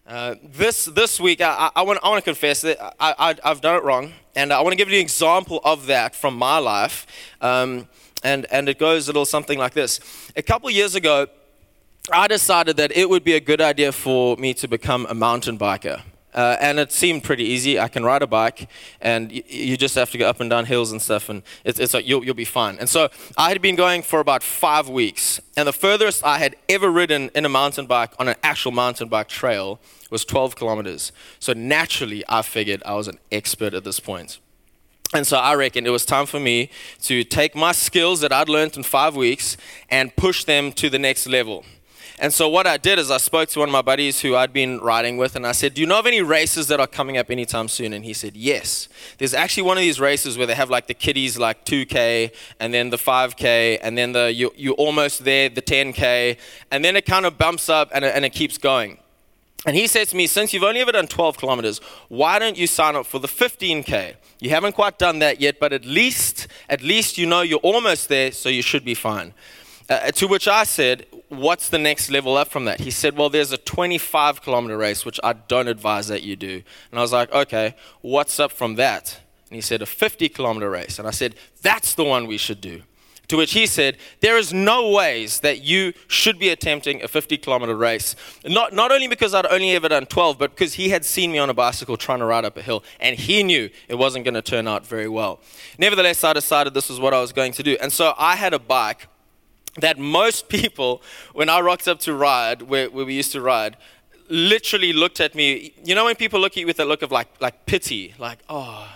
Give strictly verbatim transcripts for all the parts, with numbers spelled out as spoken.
Uh, this this week, I, I, want I want to confess that I, I I've done it wrong, and I want to give you an example of that from my life. Um, and and it goes a little something like this. A couple years ago, I decided that it would be a good idea for me to become a mountain biker. Uh, and it seemed pretty easy. I can ride a bike, and y- you just have to go up and down hills and stuff, and it's, it's like you'll, you'll be fine. And so I had been going for about five weeks, and the furthest I had ever ridden in a mountain bike on an actual mountain bike trail was twelve kilometers. So naturally, I figured I was an expert at this point. And so I reckoned it was time for me to take my skills that I'd learned in five weeks and push them to the next level. And so what I did is I spoke to one of my buddies who I'd been riding with, and I said, do you know of any races that are coming up anytime soon? And he said, yes. There's actually one of these races where they have like the kiddies like two K, and then the five K, and then the you, you're almost there, the ten K, and then it kind of bumps up and it, and it keeps going. And he said to me, since you've only ever done twelve kilometers, why don't you sign up for the fifteen K? You haven't quite done that yet, but at least, at least you know you're almost there, so you should be fine. Uh, to which I said, what's the next level up from that? He said, well, there's a twenty-five kilometer race, which I don't advise that you do. And I was like, okay, what's up from that? And he said, a fifty kilometer race. And I said, that's the one we should do. To which he said, there is no ways that you should be attempting a fifty kilometer race. Not, not only because I'd only ever done twelve, but because he had seen me on a bicycle trying to ride up a hill, and he knew it wasn't going to turn out very well. Nevertheless, I decided this was what I was going to do. And so I had a bike that most people, when I rocked up to ride, where, where we used to ride, literally looked at me. You know when people look at you with a look of like like pity, like, oh,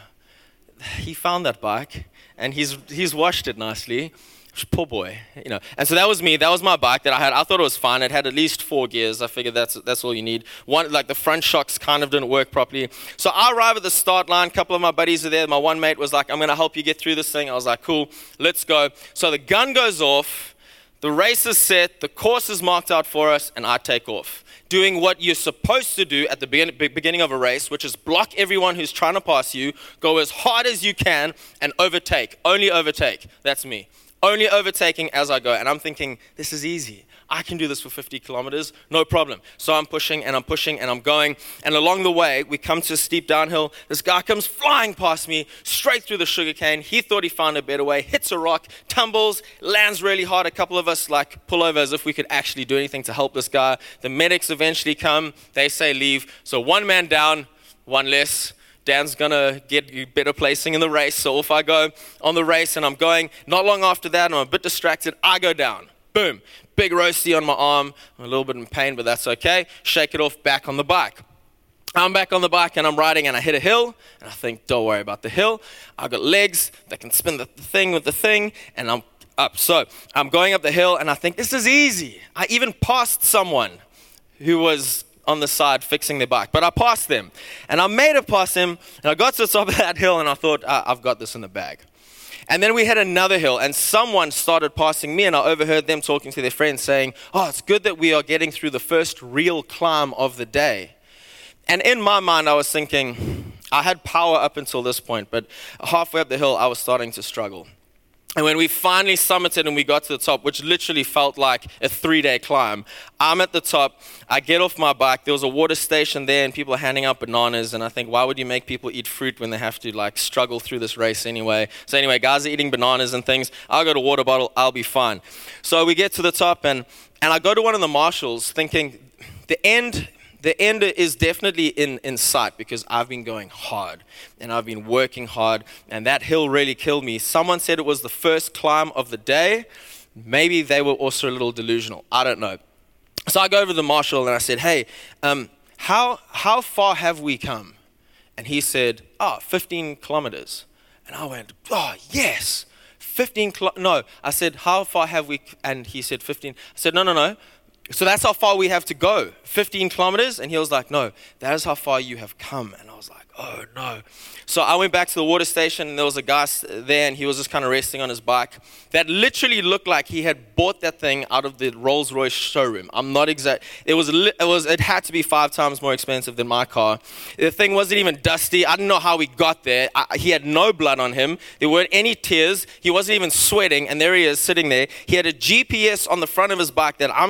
he found that bike, and he's he's washed it nicely. Poor boy, you know. And so that was me. That was my bike that I had. I thought it was fine. It had at least four gears. I figured that's that's all you need. One, like the front shocks kind of didn't work properly. So I arrived at the start line. A couple of my buddies are there. My one mate was like, I'm going to help you get through this thing. I was like, cool, let's go. So the gun goes off. The race is set, the course is marked out for us, and I take off, doing what you're supposed to do at the beginning of a race, which is block everyone who's trying to pass you, go as hard as you can, and overtake. Only overtake. That's me. Only overtaking as I go. And I'm thinking, this is easy. I can do this for fifty kilometers, no problem. So I'm pushing and I'm pushing and I'm going. And along the way, we come to a steep downhill. This guy comes flying past me, straight through the sugarcane. He thought he found a better way, hits a rock, tumbles, lands really hard. A couple of us like pull over as if we could actually do anything to help this guy. The medics eventually come. They say leave. So one man down, one less. Dan's going to get better placing in the race. So off I go on the race and I'm going. Not long after that, I'm a bit distracted. I go down. Boom. Big roasty on my arm. I'm a little bit in pain, but that's okay. Shake it off, back on the bike. I'm back on the bike and I'm riding and I hit a hill. And I think, don't worry about the hill. I've got legs that can spin the thing with the thing. And I'm up. So I'm going up the hill and I think, this is easy. I even passed someone who was on the side fixing their bike. But I passed them. And I made it past him. And I got to the top of that hill and I thought, ah, I've got this in the bag. And then we hit another hill, and someone started passing me, and I overheard them talking to their friends saying, oh, it's good that we are getting through the first real climb of the day. And in my mind, I was thinking, I had power up until this point, but halfway up the hill, I was starting to struggle. And when we finally summited and we got to the top, which literally felt like a three-day climb, I'm at the top. I get off my bike. There was a water station there, and people are handing out bananas. And I think, why would you make people eat fruit when they have to like struggle through this race anyway? So anyway, guys are eating bananas and things. I'll go to water bottle. I'll be fine. So we get to the top, and and I go to one of the marshals, thinking the end. The end is definitely in, in sight because I've been going hard and I've been working hard, and that hill really killed me. Someone said it was the first climb of the day. Maybe they were also a little delusional. I don't know. So I go over to the marshal and I said, hey, um, how how far have we come? And he said, oh, fifteen kilometers. And I went, oh, yes, fifteen kilometers. No, I said, how far have we? And he said, fifteen. I said, no, no, no. So that's how far we have to go, fifteen kilometers? And he was like, no, that is how far you have come. And I was like, oh no. So I went back to the water station, and there was a guy there, and he was just kind of resting on his bike that literally looked like he had bought that thing out of the Rolls-Royce showroom. I'm not exact. It was, it was, it had to be five times more expensive than my car. The thing wasn't even dusty. I didn't know how he got there. I, he had no blood on him. There weren't any tears. He wasn't even sweating, and there he is sitting there. He had a G P S on the front of his bike that I'm convinced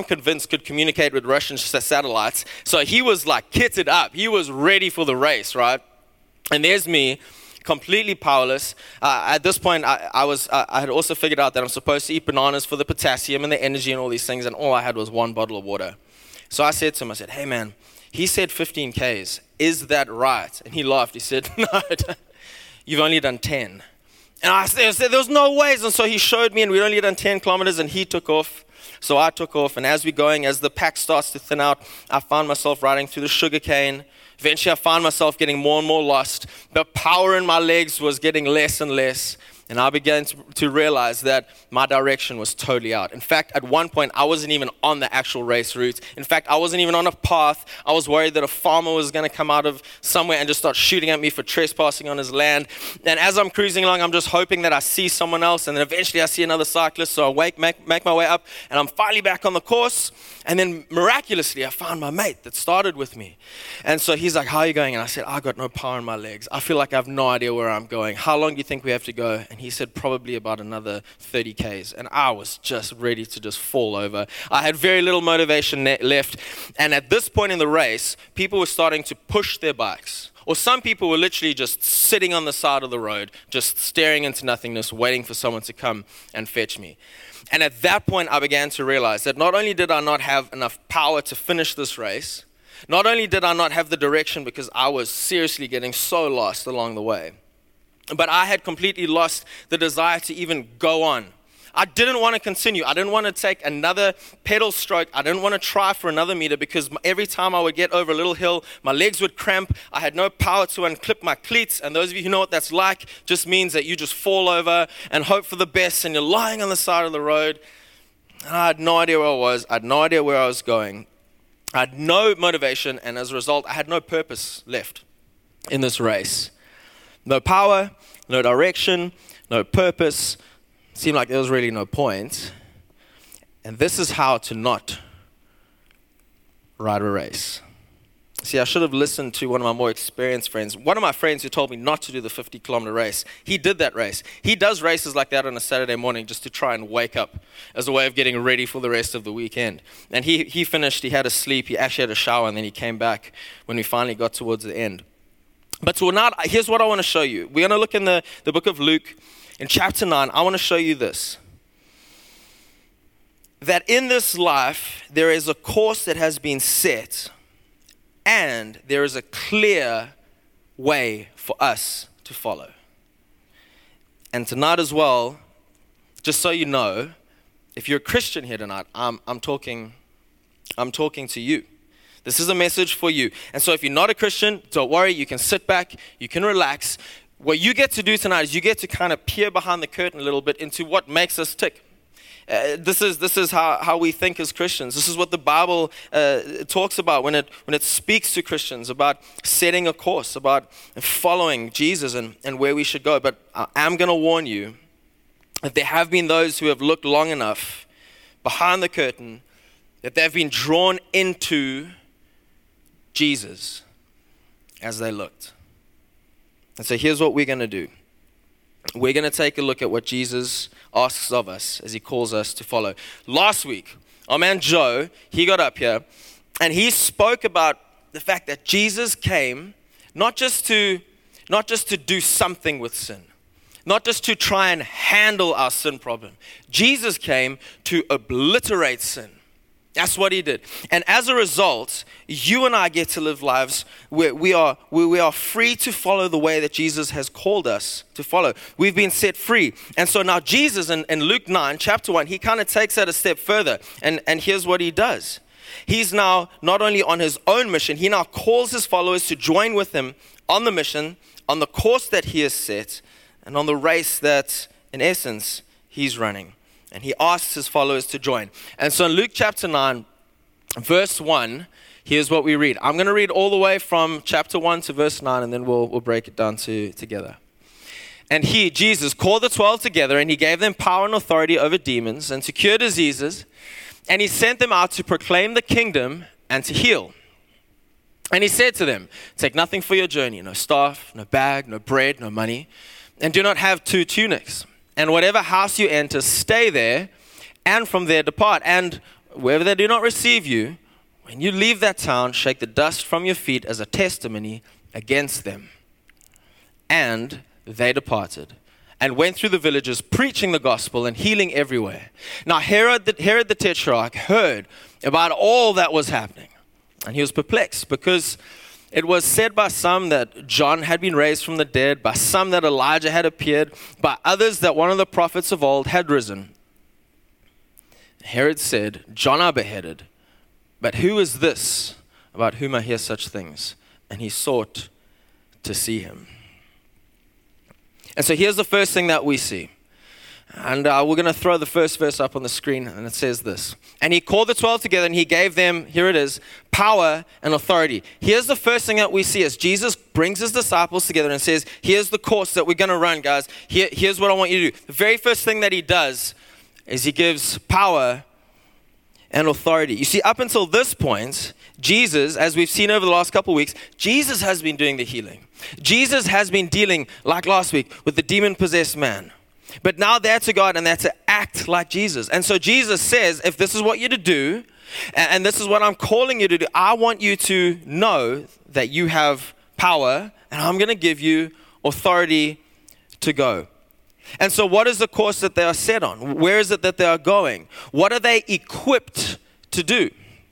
could communicate with Russian satellites. So he was like kitted up. He was ready for the race, right? And there's me, completely powerless. Uh, at this point, I, I was uh, I had also figured out that I'm supposed to eat bananas for the potassium and the energy and all these things, and all I had was one bottle of water. So I said to him, I said, hey man, he said fifteen Ks. Is that right? And he laughed. He said, no, you've only done ten. And I said, there was no ways. And so he showed me, and we'd only done ten kilometers, and he took off. So I took off, and as we're going, as the pack starts to thin out, I found myself riding through the sugarcane. Eventually, I found myself getting more and more lost. The power in my legs was getting less and less. And I began to, to realize that my direction was totally out. In fact, at one point, I wasn't even on the actual race route. In fact, I wasn't even on a path. I was worried that a farmer was going to come out of somewhere and just start shooting at me for trespassing on his land. And as I'm cruising along, I'm just hoping that I see someone else. And then eventually I see another cyclist. So I wake, make, make my way up, and I'm finally back on the course. And then miraculously, I found my mate that started with me. And so he's like, how are you going? And I said, I got no power in my legs. I feel like I have no idea where I'm going. How long do you think we have to go? And he said, probably about another thirty Ks. And I was just ready to just fall over. I had very little motivation ne- left. And at this point in the race, people were starting to push their bikes. Or some people were literally just sitting on the side of the road, just staring into nothingness, waiting for someone to come and fetch me. And at that point, I began to realize that not only did I not have enough power to finish this race, not only did I not have the direction because I was seriously getting so lost along the way, but I had completely lost the desire to even go on. I didn't want to continue. I didn't want to take another pedal stroke. I didn't want to try for another meter because every time I would get over a little hill, my legs would cramp. I had no power to unclip my cleats. And those of you who know what that's like, just means that you just fall over and hope for the best, and you're lying on the side of the road. And I had no idea where I was. I had no idea where I was going. I had no motivation, and as a result, I had no purpose left in this race. No power, no direction, no purpose. Seemed like there was really no point. And this is how to not ride a race. See, I should have listened to one of my more experienced friends. One of my friends who told me not to do the fifty kilometer race, he did that race. He does races like that on a Saturday morning just to try and wake up as a way of getting ready for the rest of the weekend. And he, he finished, he had a sleep, he actually had a shower, and then he came back when we finally got towards the end. But tonight, here's what I want to show you. We're going to look in the, the book of Luke. In chapter nine, I want to show you this. That in this life, there is a course that has been set, and there is a clear way for us to follow. And tonight as well, just so you know, if you're a Christian here tonight, I'm, I'm talking, I'm talking to you. This is a message for you. And so if you're not a Christian, don't worry, you can sit back, you can relax. What you get to do tonight is you get to kind of peer behind the curtain a little bit into what makes us tick. Uh, this is this is how, how we think as Christians. This is what the Bible uh, talks about when it when it speaks to Christians about setting a course, about following Jesus and, and where we should go. But I am going to warn you that there have been those who have looked long enough behind the curtain that they've been drawn into Jesus as they looked. And so here's what we're going to do. We're going to take a look at what Jesus asks of us as he calls us to follow. Last week, our man Joe, he got up here and he spoke about the fact that Jesus came not just to, not just to do something with sin, not just to try and handle our sin problem. Jesus came to obliterate sin. That's what he did. And as a result, you and I get to live lives where we are, where we are free to follow the way that Jesus has called us to follow. We've been set free. And so now Jesus in, in Luke nine, chapter one, he kind of takes that a step further. And, and here's what he does. He's now not only on his own mission, he now calls his followers to join with him on the mission, on the course that he has set, and on the race that, in essence, he's running. And he asks his followers to join. And so in Luke chapter nine, verse one, here's what we read. I'm going to read all the way from chapter one to verse nine, and then we'll, we'll break it down to, together. And he, Jesus, called the twelve together, and he gave them power and authority over demons and to cure diseases. And he sent them out to proclaim the kingdom and to heal. And he said to them, take nothing for your journey, no staff, no bag, no bread, no money, and do not have two tunics. And whatever house you enter, stay there, and from there depart. And wherever they do not receive you, when you leave that town, shake the dust from your feet as a testimony against them." And they departed and went through the villages preaching the gospel and healing everywhere. Now Herod the, Herod the Tetrarch heard about all that was happening, and he was perplexed, because it was said by some that John had been raised from the dead, by some that Elijah had appeared, by others that one of the prophets of old had risen. Herod said, "John I beheaded, but who is this about whom I hear such things?" And he sought to see him. And so here's the first thing that we see. And uh, we're going to throw the first verse up on the screen, and it says this. "And he called the twelve together, and he gave them," here it is, "power and authority." Here's the first thing that we see as Jesus brings his disciples together and says, here's the course that we're going to run, guys. Here, here's what I want you to do. The very first thing that he does is he gives power and authority. You see, up until this point, Jesus, as we've seen over the last couple of weeks, Jesus has been doing the healing. Jesus has been dealing, like last week, with the demon-possessed man. But now they're to God and they're to act like Jesus. And so Jesus says, if this is what you're to do, and this is what I'm calling you to do, I want you to know that you have power, and I'm going to give you authority to go. And so what is the course that they are set on? Where is it that they are going? What are they equipped to do?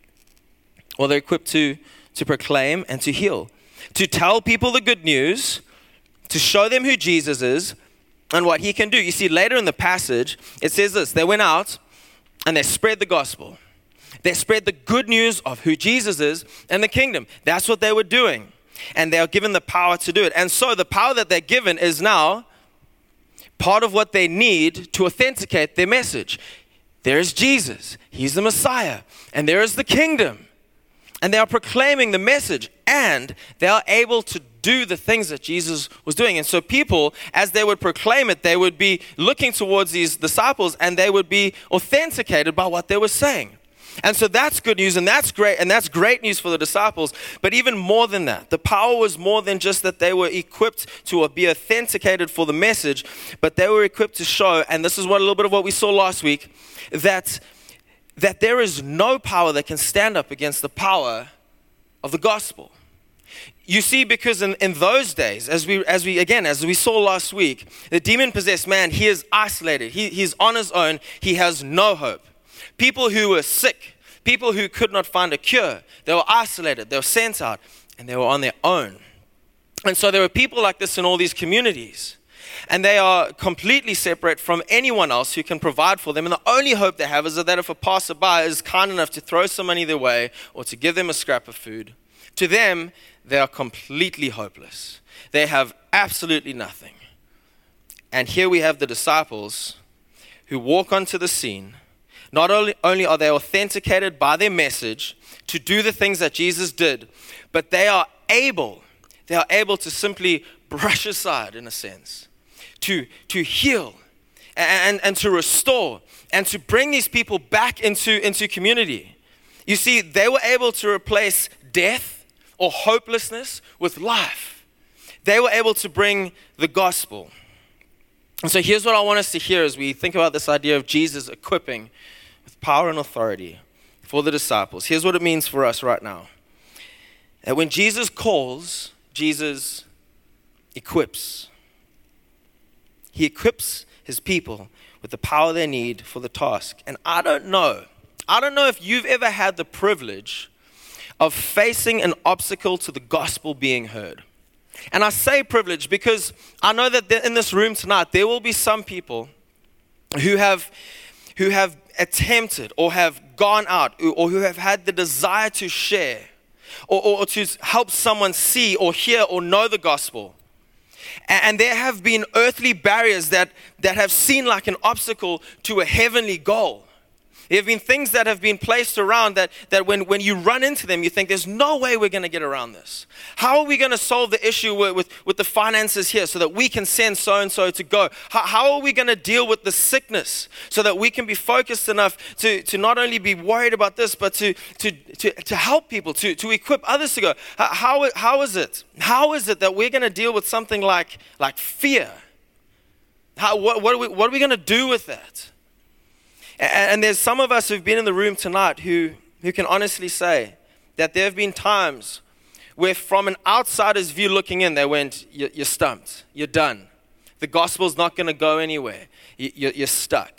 Well, they're equipped to, to proclaim and to heal, to tell people the good news, to show them who Jesus is and what he can do. You see, later in the passage, it says this: they went out and they spread the gospel. They spread the good news of who Jesus is and the kingdom. That's what they were doing. And they are given the power to do it. And so the power that they're given is now part of what they need to authenticate their message. There is Jesus. He's the Messiah. And there is the kingdom. And they are proclaiming the message, and they are able to do the things that Jesus was doing. And so people, as they would proclaim it, they would be looking towards these disciples, and they would be authenticated by what they were saying. And so that's good news, and that's great, and that's great news for the disciples. But even more than that, the power was more than just that they were equipped to be authenticated for the message, but they were equipped to show, and this is what a little bit of what we saw last week, that that there is no power that can stand up against the power of the gospel. You see, because in, in those days, as we, as we again, as we saw last week, the demon-possessed man, he is isolated. He, he's on his own. He has no hope. People who were sick, people who could not find a cure, they were isolated, they were sent out, and they were on their own. And so there were people like this in all these communities. And they are completely separate from anyone else who can provide for them. And the only hope they have is that if a passerby is kind enough to throw some money their way or to give them a scrap of food, to them, they are completely hopeless. They have absolutely nothing. And here we have the disciples who walk onto the scene. Not only, only are they authenticated by their message to do the things that Jesus did, but they are able, they are able to simply brush aside, in a sense, to, to heal and, and to restore and to bring these people back into, into community. You see, they were able to replace death or hopelessness with life. They were able to bring the gospel. And so here's what I want us to hear as we think about this idea of Jesus equipping with power and authority for the disciples. Here's what it means for us right now. That when Jesus calls, Jesus equips. He equips his people with the power they need for the task. And I don't know, I don't know if you've ever had the privilege of facing an obstacle to the gospel being heard. And I say privilege because I know that in this room tonight, there will be some people who have, who have attempted or have gone out or who have had the desire to share or, or, or to help someone see or hear or know the gospel. And there have been earthly barriers that, that have seemed like an obstacle to a heavenly goal. There have been things that have been placed around that, that when, when you run into them, you think, there's no way we're going to get around this. How are we going to solve the issue with, with, with the finances here so that we can send so-and-so to go? How, how are we going to deal with the sickness so that we can be focused enough to, to not only be worried about this, but to, to, to, to help people, to, to equip others to go? How, how, how is it? How is it that we're going to deal with something like, like fear? How, what, what are we, what are we going to do with that? And there's some of us who've been in the room tonight who, who can honestly say that there have been times where from an outsider's view looking in, they went, you're stumped, you're done. The gospel's not going to go anywhere. You're stuck.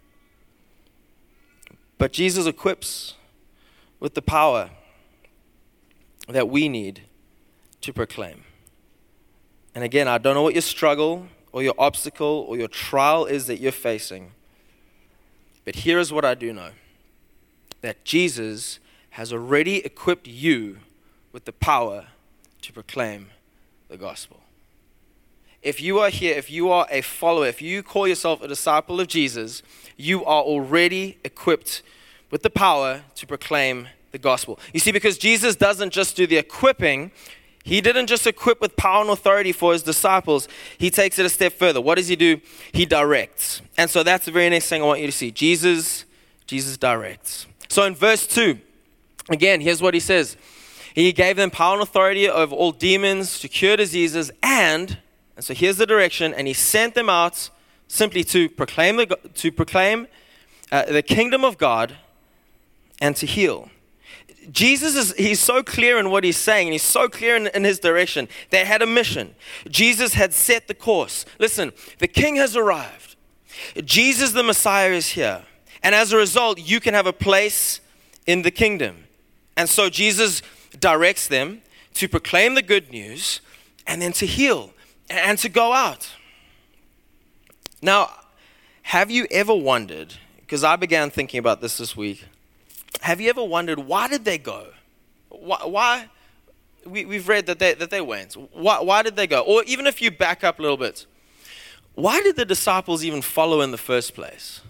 But Jesus equips with the power that we need to proclaim. And again, I don't know what your struggle or your obstacle or your trial is that you're facing. But here is what I do know. That Jesus has already equipped you with the power to proclaim the gospel. If you are here, if you are a follower, if you call yourself a disciple of Jesus, you are already equipped with the power to proclaim the gospel. You see, because Jesus doesn't just do the equipping, he didn't just equip with power and authority for his disciples. He takes it a step further. What does he do? He directs. And so that's the very next thing I want you to see. Jesus, Jesus directs. So in verse two, again, here's what he says. He gave them power and authority over all demons to cure diseases, and, and so here's the direction, and he sent them out simply to proclaim the, to proclaim uh, the kingdom of God and to heal. Jesus is, he's so clear in what he's saying, and he's so clear in, in his direction. They had a mission. Jesus had set the course. Listen, the king has arrived. Jesus, the Messiah, is here. And as a result, you can have a place in the kingdom. And so Jesus directs them to proclaim the good news and then to heal and to go out. Now, have you ever wondered, because I began thinking about this this week, have you ever wondered, why did they go? Why? why we, we've read that they, that they went. Why, why did they go? Or even if you back up a little bit, why did the disciples even follow in the first place?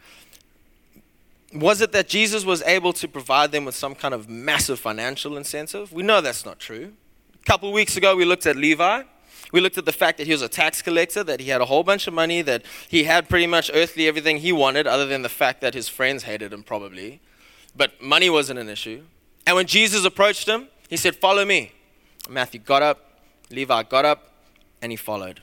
Was it that Jesus was able to provide them with some kind of massive financial incentive? We know that's not true. A couple of weeks ago, we looked at Levi. We looked at the fact that he was a tax collector, that he had a whole bunch of money, that he had pretty much earthly everything he wanted, other than the fact that his friends hated him probably. But money wasn't an issue. And when Jesus approached him, he said, follow me. Matthew got up, Levi got up, and he followed.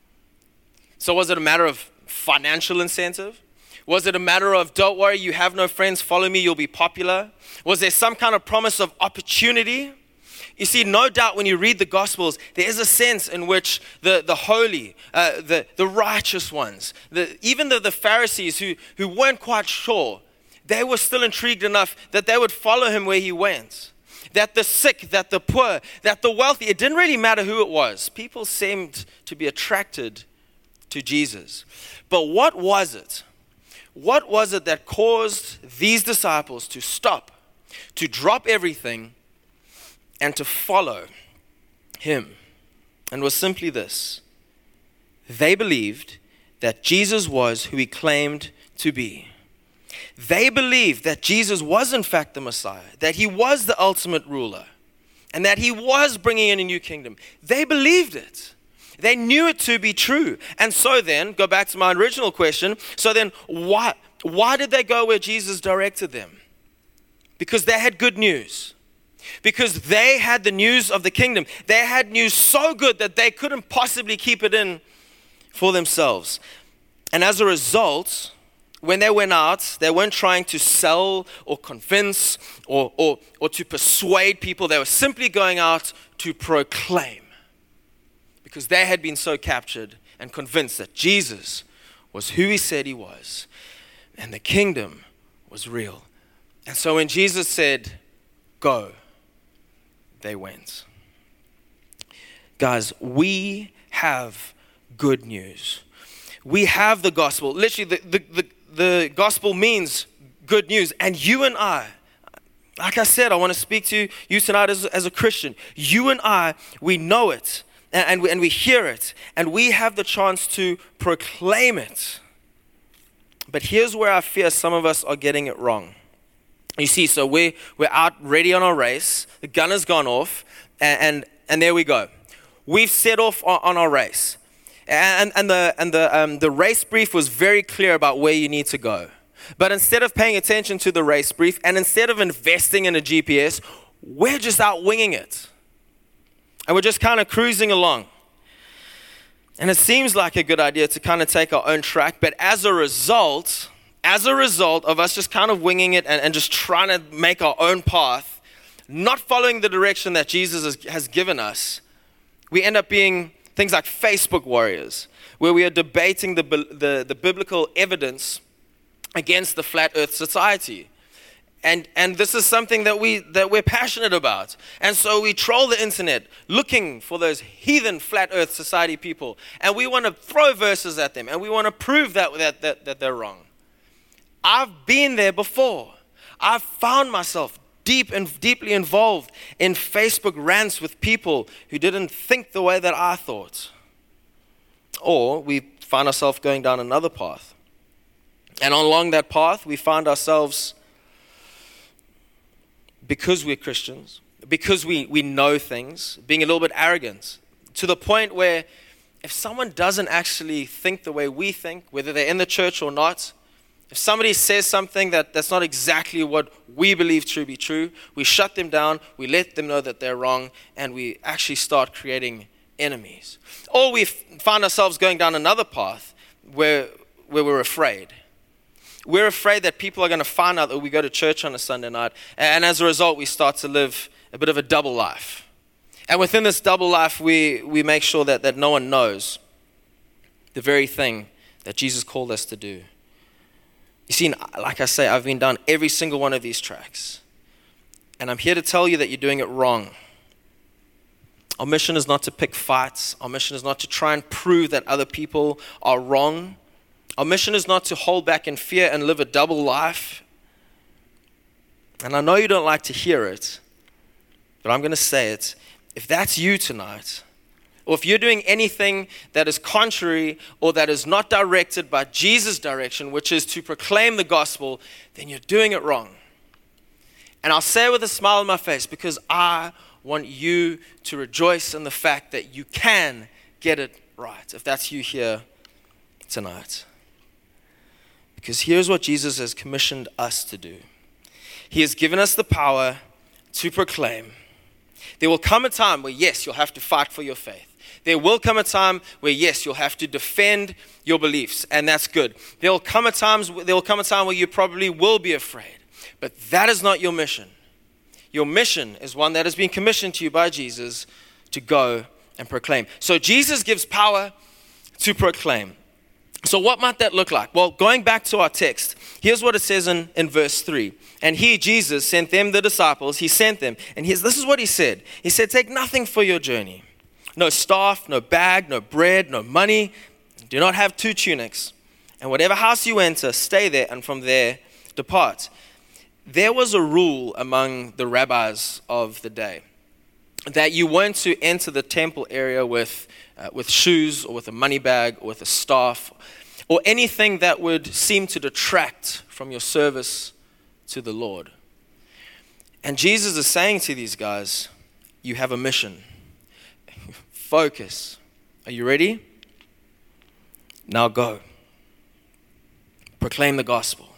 So was it a matter of financial incentive? Was it a matter of, don't worry, you have no friends, follow me, you'll be popular? Was there some kind of promise of opportunity? You see, no doubt when you read the Gospels, there is a sense in which the, the holy, uh, the, the righteous ones, the, even the, the Pharisees who, who weren't quite sure, they were still intrigued enough that they would follow him where he went. That the sick, that the poor, that the wealthy, it didn't really matter who it was. People seemed to be attracted to Jesus. But what was it? What was it that caused these disciples to stop, to drop everything, and to follow him? And it was simply this. They believed that Jesus was who he claimed to be. They believed that Jesus was in fact the Messiah, that he was the ultimate ruler, and that he was bringing in a new kingdom. They believed it. They knew it to be true. And so then, go back to my original question, so then why, why did they go where Jesus directed them? Because they had good news. Because they had the news of the kingdom. They had news so good that they couldn't possibly keep it in for themselves. And as a result, when they went out, they weren't trying to sell or convince or, or, or to persuade people. They were simply going out to proclaim. Because they had been so captured and convinced that Jesus was who he said he was. And the kingdom was real. And so when Jesus said, go, they went. Guys, we have good news. We have the gospel. Literally, the, the, the, the gospel means good news. And you and I, like I said, I want to speak to you tonight as, as a Christian. You and I, we know it. And, and, we, and we hear it. And we have the chance to proclaim it. But here's where I fear some of us are getting it wrong. You see, so we're, we're out ready on our race. The gun has gone off. And, and, and there we go. We've set off on, on our race. And, and, the, and the, um, the race brief was very clear about where you need to go. But instead of paying attention to the race brief and instead of investing in a G P S, we're just out winging it. And we're just kind of cruising along. And it seems like a good idea to kind of take our own track. But as a result, as a result of us just kind of winging it and, and just trying to make our own path, not following the direction that Jesus has, has given us, we end up being things like Facebook warriors, where we are debating the, the, the biblical evidence against the flat earth society. And and this is something that, we, that we're passionate about. And so we troll the internet looking for those heathen flat earth society people. And we want to throw verses at them. And we want to prove that, that, that, that they're wrong. I've been there before. I've found myself deep and deeply involved in Facebook rants with people who didn't think the way that I thought. Or we find ourselves going down another path. And along that path, we find ourselves, because we're Christians, because we, we know things, being a little bit arrogant, to the point where if someone doesn't actually think the way we think, whether they're in the church or not, if somebody says something that, that's not exactly what we believe to be true, we shut them down, we let them know that they're wrong, and we actually start creating enemies. Or we find ourselves going down another path where, where we're afraid. We're afraid that people are going to find out that we go to church on a Sunday night, and as a result, we start to live a bit of a double life. And within this double life, we, we make sure that, that no one knows the very thing that Jesus called us to do. You see, like I say, I've been down every single one of these tracks. And I'm here to tell you that you're doing it wrong. Our mission is not to pick fights. Our mission is not to try and prove that other people are wrong. Our mission is not to hold back in fear and live a double life. And I know you don't like to hear it, but I'm going to say it. If that's you tonight, or if you're doing anything that is contrary or that is not directed by Jesus' direction, which is to proclaim the gospel, then you're doing it wrong. And I'll say it with a smile on my face because I want you to rejoice in the fact that you can get it right, if that's you here tonight. Because here's what Jesus has commissioned us to do. He has given us the power to proclaim. There will come a time where, yes, you'll have to fight for your faith. There will come a time where, yes, you'll have to defend your beliefs, and that's good. There will come a times there will come a time where you probably will be afraid, but that is not your mission. Your mission is one that has been commissioned to you by Jesus to go and proclaim. So Jesus gives power to proclaim. So what might that look like? Well, going back to our text, here's what it says in, in verse three. And he, Jesus, sent them, the disciples, he sent them. And here's, this is what he said. He said, take nothing for your journey. No staff, no bag, no bread, no money. Do not have two tunics. And whatever house you enter, stay there, and from there depart. There was a rule among the rabbis of the day that you weren't to enter the temple area with, uh, with shoes or with a money bag or with a staff or anything that would seem to detract from your service to the Lord. And Jesus is saying to these guys, you have a mission. Focus. Are you ready? Now go. Proclaim the gospel.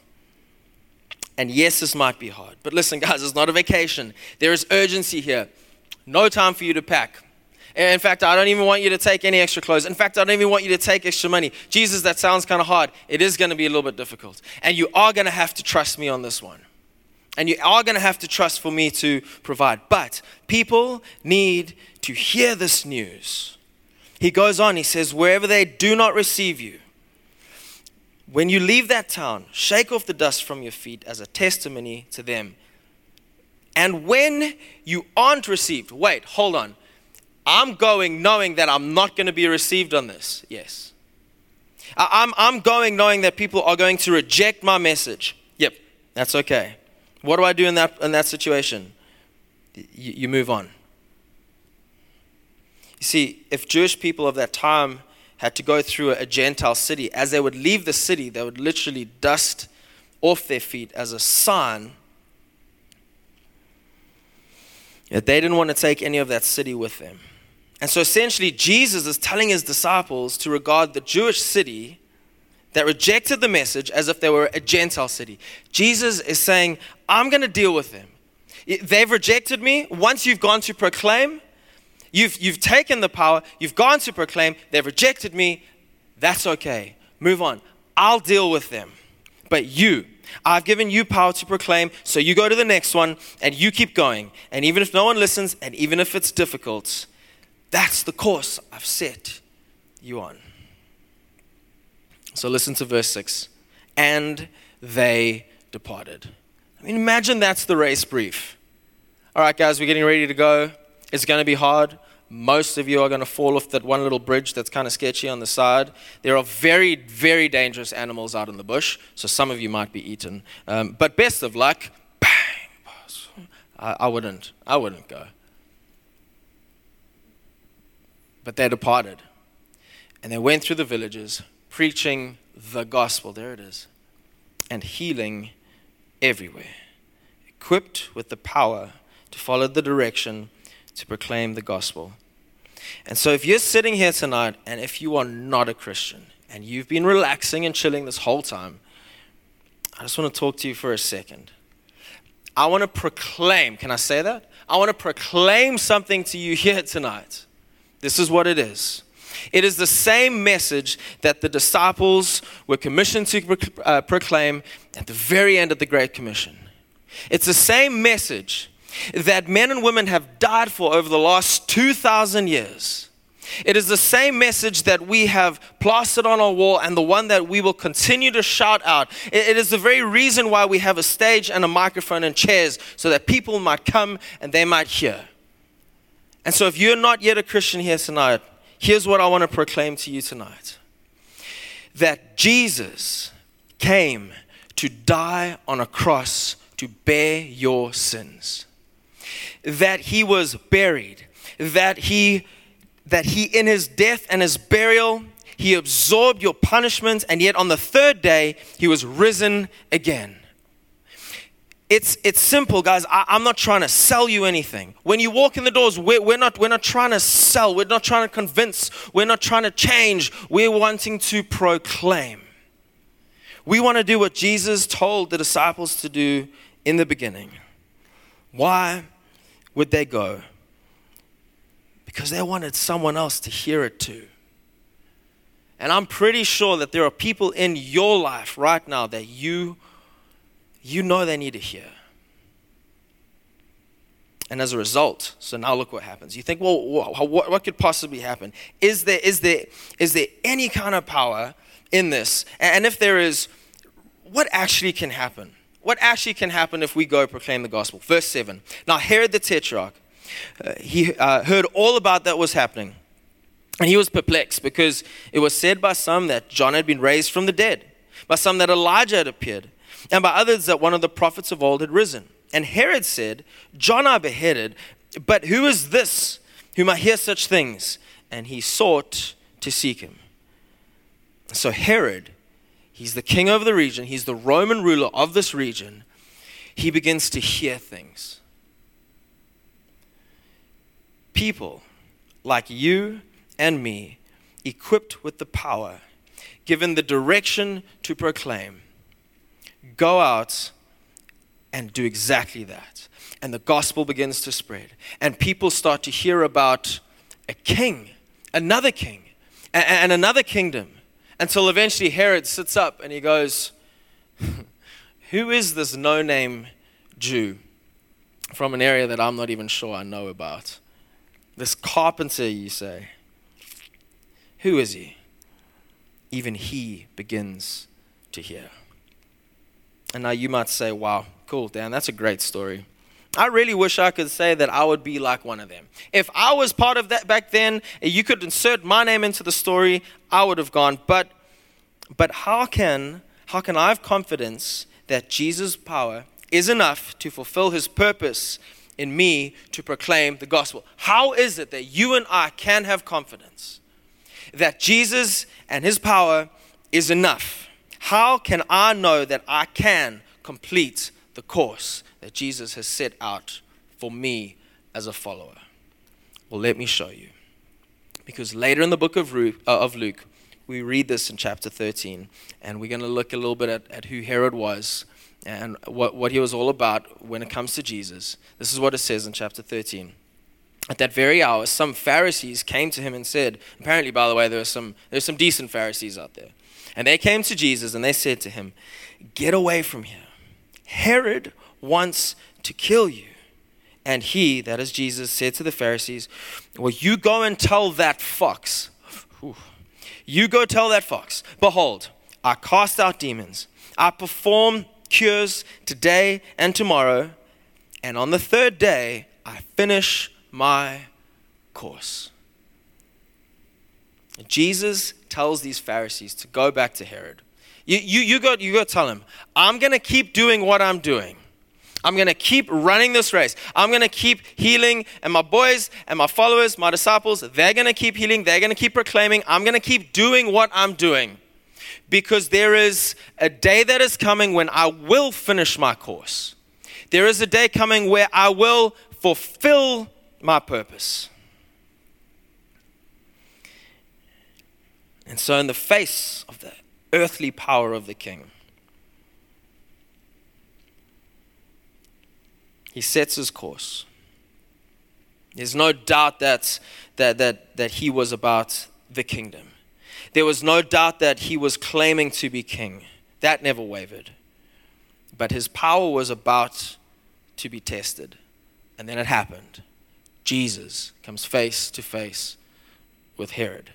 And yes, this might be hard. But listen, guys, it's not a vacation. There is urgency here. No time for you to pack. In fact, I don't even want you to take any extra clothes. In fact, I don't even want you to take extra money. Jesus, that sounds kind of hard. It is going to be a little bit difficult. And you are going to have to trust me on this one. And you are going to have to trust for me to provide. But people need to hear this news. He goes on, he says, wherever they do not receive you, when you leave that town, shake off the dust from your feet as a testimony to them. And when you aren't received, wait, hold on. I'm going knowing that I'm not going to be received on this. Yes. I'm, I'm going knowing that people are going to reject my message. Yep, that's okay. What do I do in that, in that situation? You, you move on. You see, if Jewish people of that time had to go through a Gentile city, as they would leave the city, they would literally dust off their feet as a sign that they didn't want to take any of that city with them. And so essentially, Jesus is telling his disciples to regard the Jewish city that rejected the message as if they were a Gentile city. Jesus is saying, I'm going to deal with them. They've rejected me. Once you've gone to proclaim, you've, you've taken the power, you've gone to proclaim, they've rejected me. That's okay. Move on. I'll deal with them. But you, I've given you power to proclaim, so you go to the next one and you keep going. And even if no one listens, and even if it's difficult, that's the course I've set you on. So listen to verse six. And they departed. I mean, imagine that's the race brief. All right, guys, we're getting ready to go. It's going to be hard. Most of you are going to fall off that one little bridge that's kind of sketchy on the side. There are very, very dangerous animals out in the bush, so some of you might be eaten. Um, but best of luck, bang! I, I wouldn't. I wouldn't go. But they departed, and they went through the villages, preaching the gospel. There it is. And healing everywhere, equipped with the power to follow the direction to proclaim the gospel. And so if you're sitting here tonight and if you are not a Christian and you've been relaxing and chilling this whole time, I just want to talk to you for a second. I want to proclaim, can I say that? I want to proclaim something to you here tonight. This is what it is. It is the same message that the disciples were commissioned to uh, proclaim at the very end of the Great Commission. It's the same message that men and women have died for over the last two thousand years. It is the same message that we have plastered on our wall and the one that we will continue to shout out. It is the very reason why we have a stage and a microphone and chairs, so that people might come and they might hear. And so if you're not yet a Christian here tonight, here's what I want to proclaim to you tonight. That Jesus came to die on a cross to bear your sins. That he was buried, that he, that he in his death and his burial, he absorbed your punishment, and yet on the third day, he was risen again. It's it's simple, guys. I, I'm not trying to sell you anything. When you walk in the doors, we're, we're not we're not trying to sell. We're not trying to convince. We're not trying to change. We're wanting to proclaim. We want to do what Jesus told the disciples to do in the beginning. Why would they go? Because they wanted someone else to hear it too. And I'm pretty sure that there are people in your life right now that you, you know they need to hear. And as a result, so now look what happens. You think, well, what, what could possibly happen? Is there, is there, is there any kind of power in this? And if there is, what actually can happen? What actually can happen if we go proclaim the gospel? Verse seven. Now Herod the Tetrarch, uh, he uh, heard all about that was happening. And he was perplexed, because it was said by some that John had been raised from the dead, by some that Elijah had appeared, and by others that one of the prophets of old had risen. And Herod said, John I beheaded, but who is this whom I hear such things? And he sought to seek him. So Herod, he's the king over the region. He's the Roman ruler of this region. He begins to hear things. People like you and me, equipped with the power, given the direction to proclaim, go out and do exactly that. And the gospel begins to spread. And people start to hear about a king, another king, and, and another kingdom. Until eventually Herod sits up and he goes, who is this no-name Jew from an area that I'm not even sure I know about? This carpenter, you say. Who is he? Even he begins to hear. And now you might say, wow, cool, Dan, that's a great story. I really wish I could say that I would be like one of them. If I was part of that back then, you could insert my name into the story, I would have gone. But but how can how can I have confidence that Jesus' power is enough to fulfill his purpose in me to proclaim the gospel? How is it that you and I can have confidence that Jesus and his power is enough? How can I know that I can complete the course that Jesus has set out for me as a follower? Well, let me show you. Because later in the book of Luke, uh, of Luke, we read this in chapter thirteen, and we're going to look a little bit at, at who Herod was and what, what he was all about when it comes to Jesus. This is what it says in chapter thirteen. At that very hour, some Pharisees came to him and said, apparently, by the way, there were some, there were some decent Pharisees out there. And they came to Jesus and they said to him, get away from here. Herod wants to kill you. And he, that is Jesus, said to the Pharisees, well, you go and tell that fox. Whew. You go tell that fox, behold, I cast out demons. I perform cures today and tomorrow. And on the third day, I finish my course. Jesus tells these Pharisees to go back to Herod. You, you, you, go, you go tell him, I'm going to keep doing what I'm doing. I'm going to keep running this race. I'm going to keep healing. And my boys and my followers, my disciples, they're going to keep healing. They're going to keep proclaiming. I'm going to keep doing what I'm doing. Because there is a day that is coming when I will finish my course. There is a day coming where I will fulfill my purpose. And so in the face of the earthly power of the king, he sets his course. There's no doubt that, that, that, that he was about the kingdom. There was no doubt that he was claiming to be king. That never wavered. But his power was about to be tested. And then it happened. Jesus comes face to face with Herod.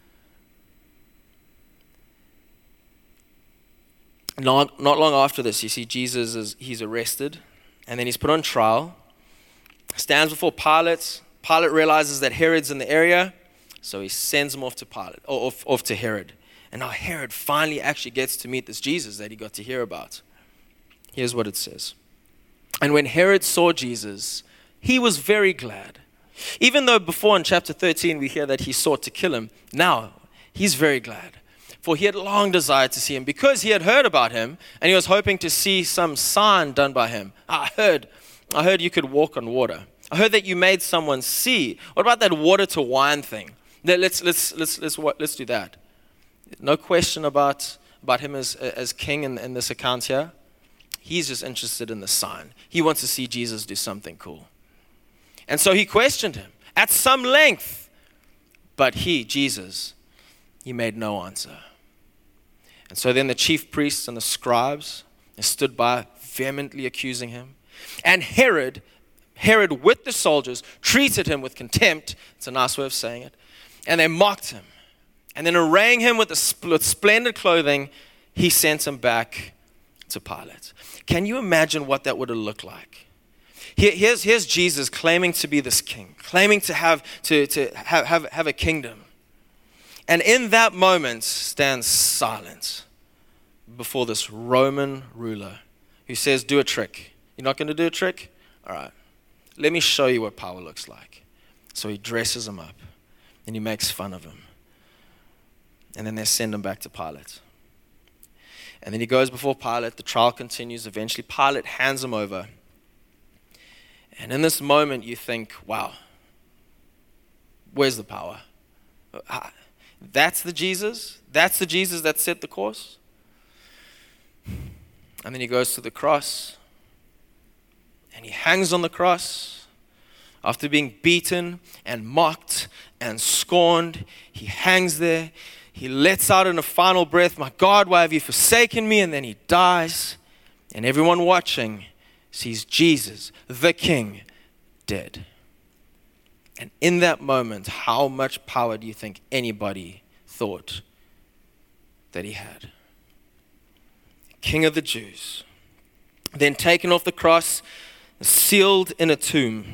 Not, not long after this, you see Jesus is he's arrested. And then he's put on trial, stands before Pilate. Pilate realizes that Herod's in the area, so he sends him off to Pilate, or off, off to Herod. And now Herod finally actually gets to meet this Jesus that he got to hear about. Here's what it says. And when Herod saw Jesus, he was very glad. Even though before in chapter thirteen we hear that he sought to kill him, now he's very glad. For he had long desired to see him because he had heard about him and he was hoping to see some sign done by him. I heard, I heard you could walk on water. I heard that you made someone see. What about that water to wine thing? Let's let's let's let's let's do that. No question about about him as as king in, in this account here. He's just interested in the sign. He wants to see Jesus do something cool. And so he questioned him at some length. But he, Jesus, he made no answer. And so then the chief priests and the scribes stood by, vehemently accusing him. And Herod, Herod with the soldiers, treated him with contempt. It's a nice way of saying it. And they mocked him. And then arraying him with, the, with splendid clothing, he sent him back to Pilate. Can you imagine what that would have looked like? Here, here's, here's Jesus claiming to be this king, claiming to have to, to have, have, have a kingdom. And in that moment stands silent before this Roman ruler who says, do a trick. You're not going to do a trick? All right. Let me show you what power looks like. So he dresses him up and he makes fun of him. And then they send him back to Pilate. And then he goes before Pilate. The trial continues. Eventually Pilate hands him over. And in this moment you think, wow, where's the power? That's the Jesus? That's the Jesus that set the course? And then he goes to the cross. And he hangs on the cross. After being beaten and mocked and scorned, he hangs there. He lets out in a final breath, my God, why have you forsaken me? And then he dies. And everyone watching sees Jesus, the King, dead. And in that moment, how much power do you think anybody thought that he had? King of the Jews. Then taken off the cross, sealed in a tomb.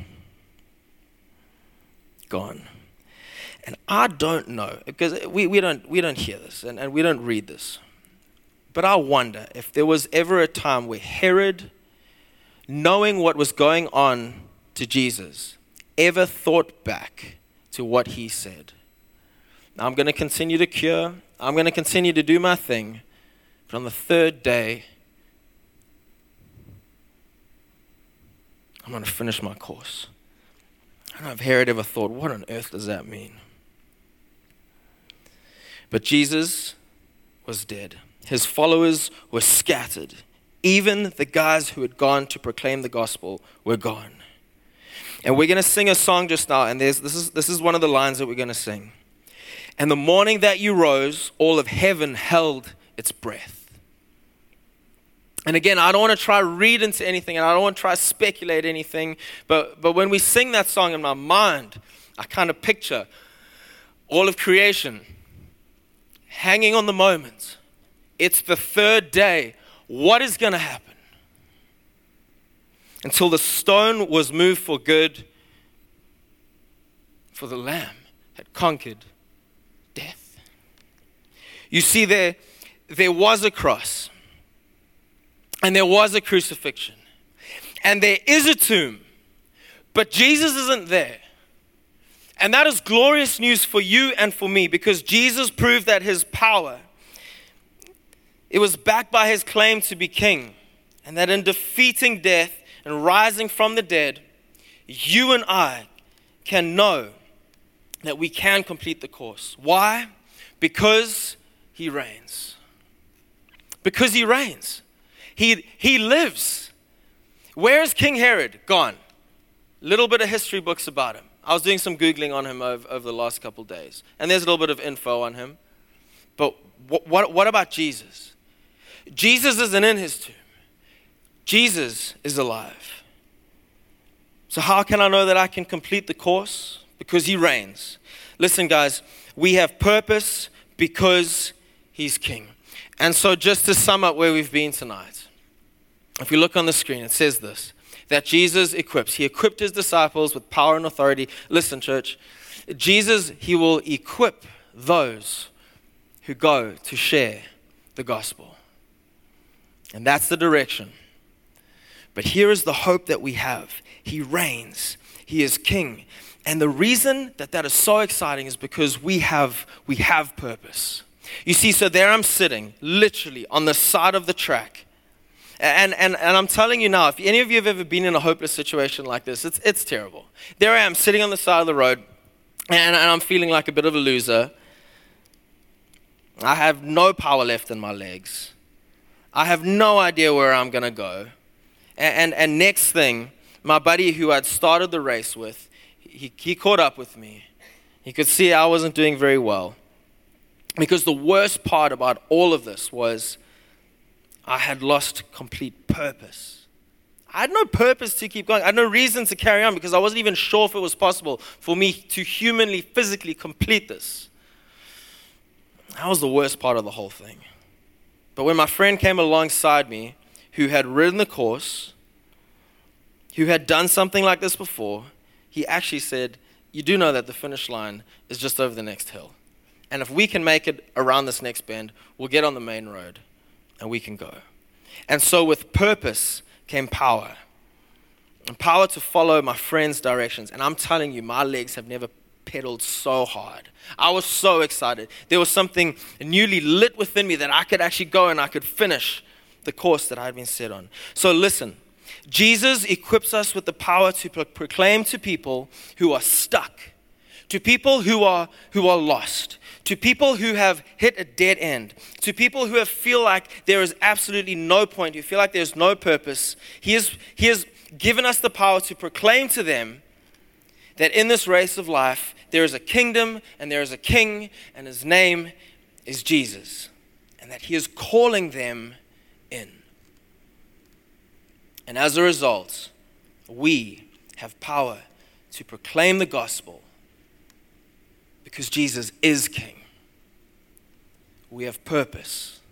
Gone. And I don't know, because we, we don't we don't hear this and, and we don't read this. But I wonder if there was ever a time where Herod, knowing what was going on to Jesus, ever thought back to what he said. Now, I'm going to continue to cure. I'm going to continue to do my thing. But on the third day, I'm going to finish my course. I don't know if Herod ever thought, what on earth does that mean? But Jesus was dead. His followers were scattered. Even the guys who had gone to proclaim the gospel were gone. And we're going to sing a song just now, and there's, this is this is one of the lines that we're going to sing. And the morning that you rose, all of heaven held its breath. And again, I don't want to try read into anything, and I don't want to try speculate anything, but, but when we sing that song in my mind, I kind of picture all of creation hanging on the moment. It's the third day. What is going to happen? Until the stone was moved for good, for the Lamb had conquered death. You see, there, there was a cross, and there was a crucifixion, and there is a tomb, but Jesus isn't there. And that is glorious news for you and for me, because Jesus proved that his power, it was backed by his claim to be king, and that in defeating death and rising from the dead, you and I can know that we can complete the course. Why? Because he reigns. Because he reigns. He, he lives. Where is King Herod? Gone. Little bit of history books about him. I was doing some Googling on him over, over the last couple of days, and there's a little bit of info on him. But what, what, what about Jesus? Jesus isn't in his tomb. Jesus is alive. So how can I know that I can complete the course? Because he reigns. Listen, guys, we have purpose because he's king. And so just to sum up where we've been tonight, if we look on the screen, it says this, that Jesus equips. He equipped his disciples with power and authority. Listen, church, Jesus, he will equip those who go to share the gospel. And that's the direction. But here is the hope that we have. He reigns. He is king. And the reason that that is so exciting is because we have, we have purpose. You see, so there I'm sitting, literally on the side of the track. And, and, and I'm telling you now, if any of you have ever been in a hopeless situation like this, it's, it's terrible. There I am sitting on the side of the road, and, and I'm feeling like a bit of a loser. I have no power left in my legs. I have no idea where I'm going to go. And, and, and next thing, my buddy who I'd started the race with, he, he caught up with me. He could see I wasn't doing very well. Because the worst part about all of this was I had lost complete purpose. I had no purpose to keep going. I had no reason to carry on because I wasn't even sure if it was possible for me to humanly, physically complete this. That was the worst part of the whole thing. But when my friend came alongside me, who had ridden the course, who had done something like this before, he actually said, you do know that the finish line is just over the next hill. And if we can make it around this next bend, we'll get on the main road and we can go. And so with purpose came power. And power to follow my friend's directions. And I'm telling you, my legs have never pedaled so hard. I was so excited. There was something newly lit within me that I could actually go and I could finish the course that I had been set on. So listen, Jesus equips us with the power to pro- proclaim to people who are stuck, to people who are who are lost, to people who have hit a dead end, to people who have feel like there is absolutely no point, who feel like there's no purpose. He has, he has given us the power to proclaim to them that in this race of life, there is a kingdom and there is a king, and his name is Jesus, and that he is calling them in. And as a result, we have power to proclaim the gospel because Jesus is king. We have purpose